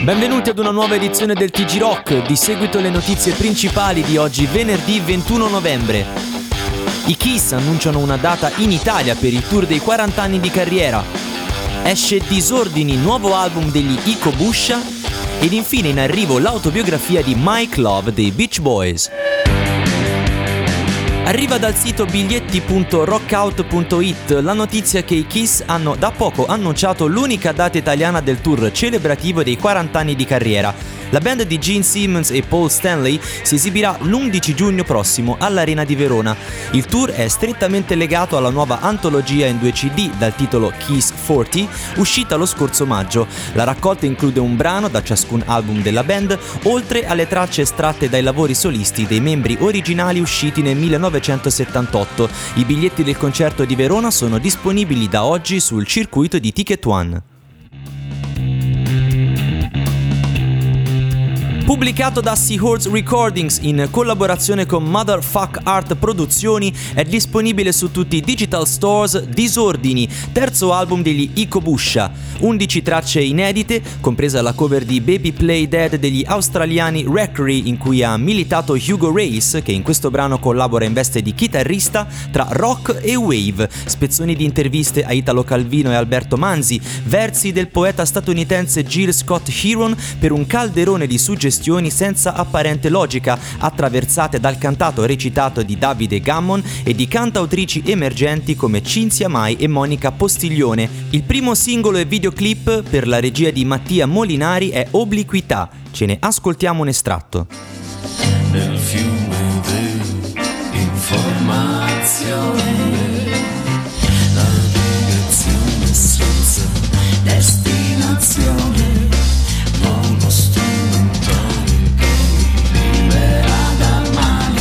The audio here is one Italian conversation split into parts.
Benvenuti ad una nuova edizione del TG Rock, di seguito le notizie principali di oggi, venerdì 21 novembre. I Kiss annunciano una data in Italia per il tour dei 40 anni di carriera. Esce Disordini, nuovo album degli Icobusha. Ed infine in arrivo l'autobiografia di Mike Love dei Beach Boys. Arriva dal sito biglietti.rockout.it la notizia che i Kiss hanno da poco annunciato l'unica data italiana del tour celebrativo dei 40 anni di carriera. La band di Gene Simmons e Paul Stanley si esibirà l'11 giugno prossimo all'Arena di Verona. Il tour è strettamente legato alla nuova antologia in 2 CD dal titolo Kiss 40, uscita lo scorso maggio. La raccolta include un brano da ciascun album della band, oltre alle tracce estratte dai lavori solisti dei membri originali usciti nel 1978. I biglietti del concerto di Verona sono disponibili da oggi sul circuito di Ticket One. Pubblicato da Seahorse Recordings in collaborazione con Motherfuck Art Produzioni, è disponibile su tutti i digital stores Disordini, terzo album degli Icobusha. 11 tracce inedite, compresa la cover di Baby Play Dead degli australiani Wreckery, in cui ha militato Hugo Race, che in questo brano collabora in veste di chitarrista tra rock e wave, spezzoni di interviste a Italo Calvino e Alberto Manzi, versi del poeta statunitense Jill Scott Heron per un calderone di suggestioni senza apparente logica, attraversate dal cantato recitato di Davide Gammon e di cantautrici emergenti come Cinzia Mai e Monica Postiglione. Il primo singolo e videoclip per la regia di Mattia Molinari è Obliquità. Ce ne ascoltiamo un estratto. Nel fiume dell'informazione, navigazione senza destinazione, volo strumentale che mi libera dal male.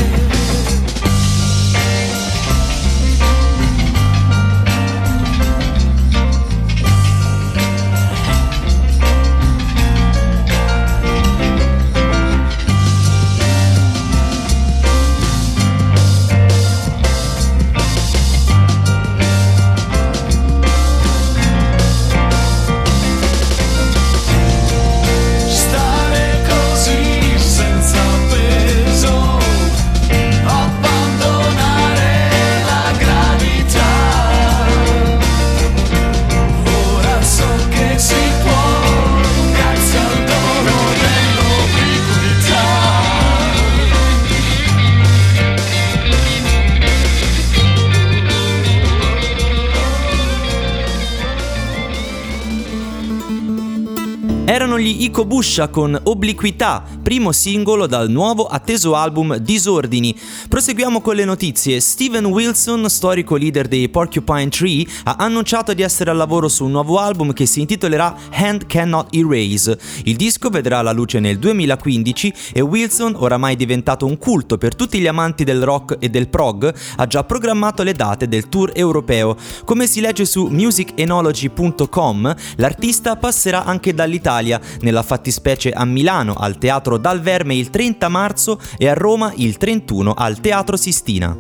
Erano gli Icobusha con Obliquità, primo singolo dal nuovo atteso album Disordini. Proseguiamo con le notizie. Steven Wilson, storico leader dei Porcupine Tree, ha annunciato di essere al lavoro su un nuovo album che si intitolerà Hand Cannot Erase. Il disco vedrà la luce nel 2015 e Wilson, oramai diventato un culto per tutti gli amanti del rock e del prog, ha già programmato le date del tour europeo. Come si legge su musicenology.com, l'artista passerà anche dall'Italia, nella fattispecie a Milano al Teatro Dal Verme il 30 marzo e a Roma il 31 al Teatro Sistina.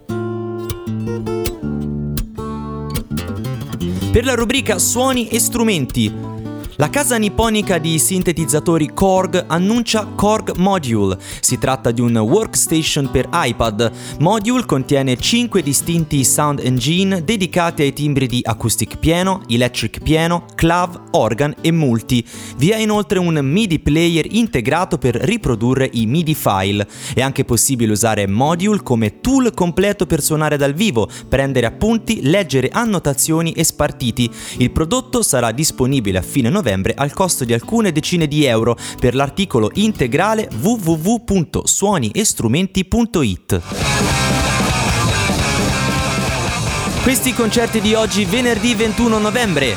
Per la rubrica Suoni e strumenti, la casa nipponica di sintetizzatori Korg annuncia Korg Module. Si tratta di un workstation per iPad. Module contiene 5 distinti sound engine dedicati ai timbri di acoustic piano, electric piano, clav, organ e multi. Vi è inoltre un MIDI player integrato per riprodurre i MIDI file. È anche possibile usare Module come tool completo per suonare dal vivo, prendere appunti, leggere annotazioni e spartiti. Il prodotto sarà disponibile a fine novembre al costo di alcune decine di euro per l'articolo integrale www.suoniestrumenti.it. Questi i concerti di oggi, venerdì 21 novembre.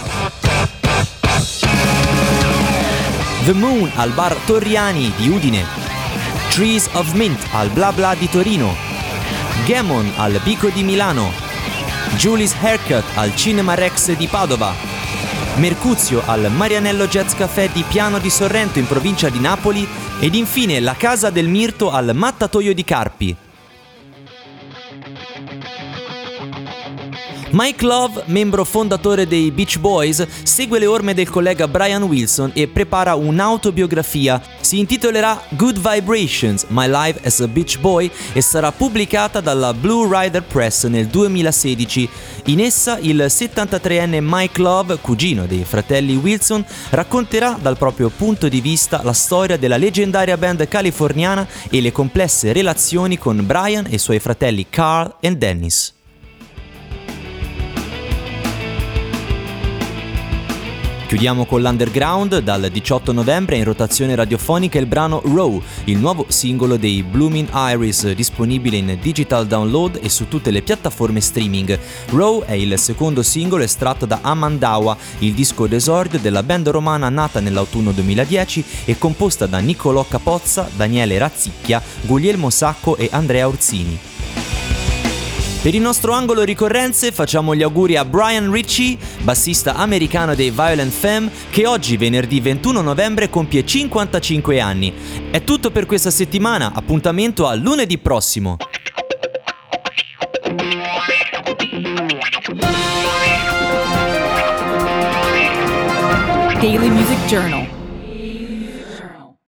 The Moon al bar Torriani di Udine, Trees of Mint al Bla Bla di Torino, Gammon al Bico di Milano, Julie's Haircut al Cinema Rex di Padova, Mercuzio al Marianello Jazz Café di Piano di Sorrento in provincia di Napoli ed infine la Casa del Mirto al Mattatoio di Carpi. Mike Love, membro fondatore dei Beach Boys, segue le orme del collega Brian Wilson e prepara un'autobiografia. Si intitolerà Good Vibrations, My Life as a Beach Boy e sarà pubblicata dalla Blue Rider Press nel 2016. In essa il 73enne Mike Love, cugino dei fratelli Wilson, racconterà dal proprio punto di vista la storia della leggendaria band californiana e le complesse relazioni con Brian e i suoi fratelli Carl e Dennis. Chiudiamo con l'Underground. Dal 18 novembre è in rotazione radiofonica il brano Row, il nuovo singolo dei Blooming Iris, disponibile in digital download e su tutte le piattaforme streaming. Row è il secondo singolo estratto da Amandawa, il disco d'esordio della band romana nata nell'autunno 2010 e composta da Niccolò Capozza, Daniele Razzicchia, Guglielmo Sacco e Andrea Orsini. Per il nostro angolo ricorrenze facciamo gli auguri a Brian Ritchie, bassista americano dei Violent Femmes, che oggi, venerdì 21 novembre, compie 55 anni. È tutto per questa settimana, appuntamento a lunedì prossimo. Daily Music Journal.